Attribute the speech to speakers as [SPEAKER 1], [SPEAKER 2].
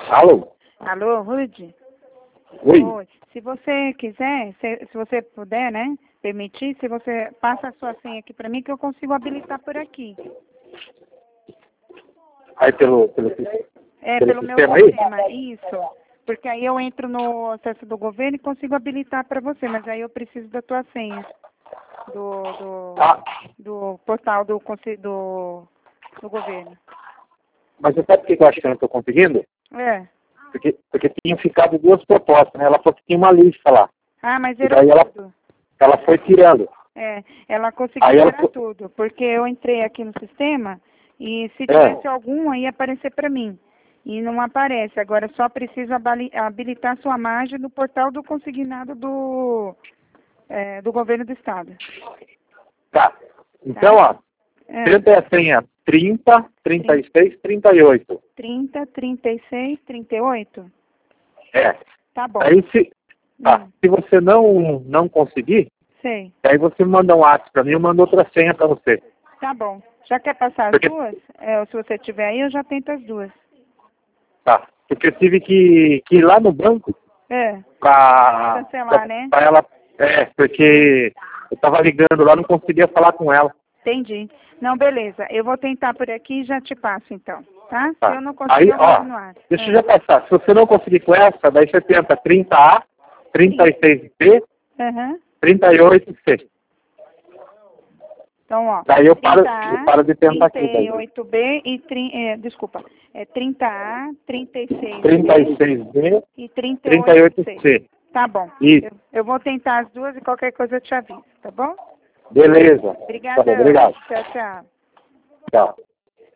[SPEAKER 1] Alô?
[SPEAKER 2] Alô, Rude?
[SPEAKER 1] Oi?
[SPEAKER 2] Oi. Se você quiser, se você puder, né, permitir, se você passa a sua senha aqui para mim, que eu consigo habilitar por aqui.
[SPEAKER 1] Aí pelo
[SPEAKER 2] Pelo meu
[SPEAKER 1] sistema aí?
[SPEAKER 2] sistema, isso. Porque aí eu entro no acesso do governo e consigo habilitar para você, mas aí eu preciso da tua senha
[SPEAKER 1] Ah,
[SPEAKER 2] do portal do governo.
[SPEAKER 1] mas você sabe por que eu acho que eu não estou conseguindo?
[SPEAKER 2] É.
[SPEAKER 1] Porque tinham ficado duas propostas, né? Ela falou que tinha uma lista lá.
[SPEAKER 2] Ah, mas
[SPEAKER 1] E
[SPEAKER 2] era
[SPEAKER 1] daí
[SPEAKER 2] tudo.
[SPEAKER 1] ela foi tirando.
[SPEAKER 2] Ela conseguiu
[SPEAKER 1] Aí ela
[SPEAKER 2] tirar tudo, porque eu entrei aqui no sistema e se
[SPEAKER 1] É.
[SPEAKER 2] tivesse algum ia aparecer para mim. E não aparece. Agora só preciso habilitar sua margem no portal do consignado do governo do estado.
[SPEAKER 1] Tá. Então, ó,
[SPEAKER 2] É.
[SPEAKER 1] tenta a senha 30, 36, 38.
[SPEAKER 2] 30, 36, 38?
[SPEAKER 1] É.
[SPEAKER 2] Tá bom.
[SPEAKER 1] Aí se você não conseguir,
[SPEAKER 2] Sei.
[SPEAKER 1] aí você manda um WhatsApp para mim, eu mando outra senha para você.
[SPEAKER 2] Tá bom. Já quer passar as
[SPEAKER 1] Porque,
[SPEAKER 2] duas? Ou se você tiver aí, eu já tento as duas.
[SPEAKER 1] tá. Porque eu tive que ir lá no banco pra
[SPEAKER 2] Cancelar, né?
[SPEAKER 1] ela. Porque eu tava ligando lá, não conseguia falar com ela.
[SPEAKER 2] Entendi. Não, beleza. Eu vou tentar por aqui e já te passo, então. Tá?
[SPEAKER 1] Tá.
[SPEAKER 2] Se eu não conseguir,
[SPEAKER 1] Aí,
[SPEAKER 2] eu mando no ar.
[SPEAKER 1] deixa eu já passar. Se você não conseguir com essa, daí você tenta 30A, 36B,
[SPEAKER 2] Aham.
[SPEAKER 1] 38C.
[SPEAKER 2] Então, ó.
[SPEAKER 1] Daí eu paro
[SPEAKER 2] 30A,
[SPEAKER 1] de tentar aqui. Daí.
[SPEAKER 2] 38B e... desculpa. 30A, 36B
[SPEAKER 1] 36B,
[SPEAKER 2] e 38C.
[SPEAKER 1] 38C.
[SPEAKER 2] Tá bom.
[SPEAKER 1] Isso.
[SPEAKER 2] Eu vou tentar as duas e qualquer coisa eu te aviso, tá bom?
[SPEAKER 1] Beleza.
[SPEAKER 2] Obrigada.
[SPEAKER 1] Tá bom, obrigado.
[SPEAKER 2] Tchau, tchau.
[SPEAKER 1] Tchau.